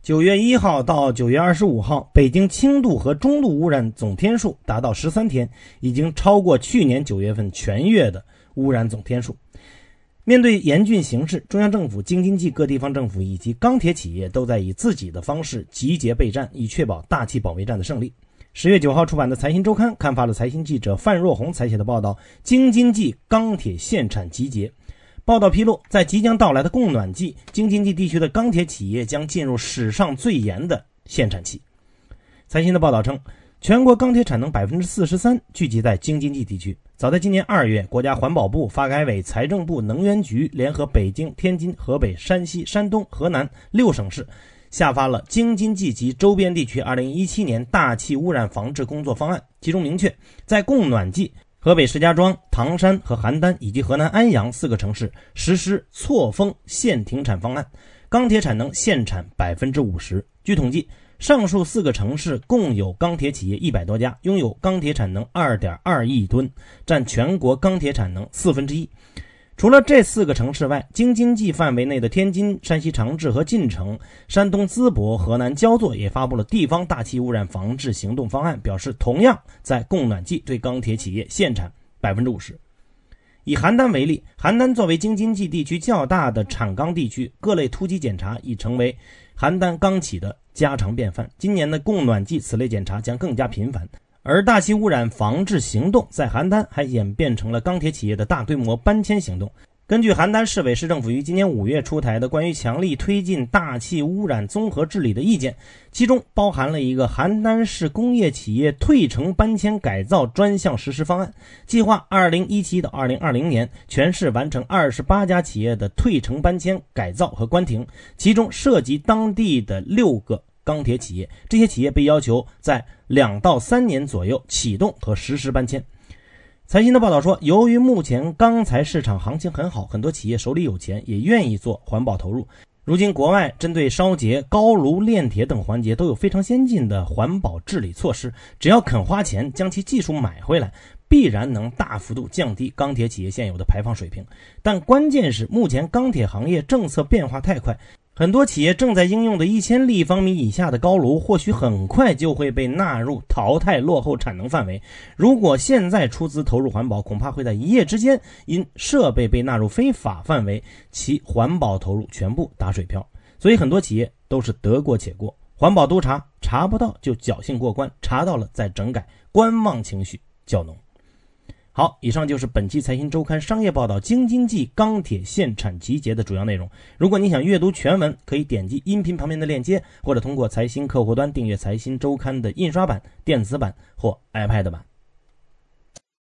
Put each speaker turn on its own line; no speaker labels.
9月1号到9月25号，北京轻度和中度污染总天数达到13天，已经超过去年9月份全月的污染总天数。面对严峻形势，中央政府、京津冀各地方政府以及钢铁企业都在以自己的方式集结备战，以确保大气保卫战的胜利。10月9号出版的财新周刊刊发了财新记者范若红采写的报道，京津冀钢铁限产集结。报道披露，在即将到来的供暖季，京津冀地区的钢铁企业将进入史上最严的限产期。财新的报道称，全国钢铁产能 43% 聚集在京津冀地区。早在今年2月，国家环保部、发改委、财政部、能源局联合北京、天津、河北、山西、山东、河南6省市，下发了京津冀及周边地区2017年大气污染防治工作方案，其中明确，在供暖季，河北石家庄、唐山和邯郸以及河南安阳4个城市实施错峰限停产方案，钢铁产能限产 50%。 据统计，上述4个城市共有钢铁企业100多家，拥有钢铁产能 2.2 亿吨，占全国钢铁产能1/4。除了这4个城市外，京津冀范围内的天津、山西长治和晋城、山东淄博、河南焦作也发布了地方大气污染防治行动方案，表示同样在供暖季对钢铁企业限产 50%。以邯郸为例，邯郸作为京津冀地区较大的产钢地区，各类突击检查已成为邯郸钢企的家常便饭。今年的供暖季，此类检查将更加频繁。而大气污染防治行动在邯郸还演变成了钢铁企业的大规模搬迁行动。根据邯郸市委市政府于今年5月出台的关于强力推进大气污染综合治理的意见，其中包含了一个邯郸市工业企业退城搬迁改造专项实施方案，计划2017到2020年全市完成28家企业的退城搬迁改造和关停，其中涉及当地的6个钢铁企业，这些企业被要求在2到3年左右启动和实施搬迁。财新的报道说，由于目前钢材市场行情很好，很多企业手里有钱，也愿意做环保投入。如今国外针对烧结、高炉炼铁等环节都有非常先进的环保治理措施，只要肯花钱将其技术买回来，必然能大幅度降低钢铁企业现有的排放水平。但关键是目前钢铁行业政策变化太快，很多企业正在应用的1000立方米以下的高炉，或许很快就会被纳入淘汰落后产能范围。如果现在出资投入环保，恐怕会在一夜之间因设备被纳入非法范围，其环保投入全部打水漂。所以很多企业都是得过且过，环保督查查不到就侥幸过关，查到了再整改，观望情绪较浓。好，以上就是本期财新周刊商业报道京津冀钢铁限产集结的主要内容。如果你想阅读全文，可以点击音频旁边的链接，或者通过财新客户端订阅财新周刊的印刷版、电子版或 iPad 版。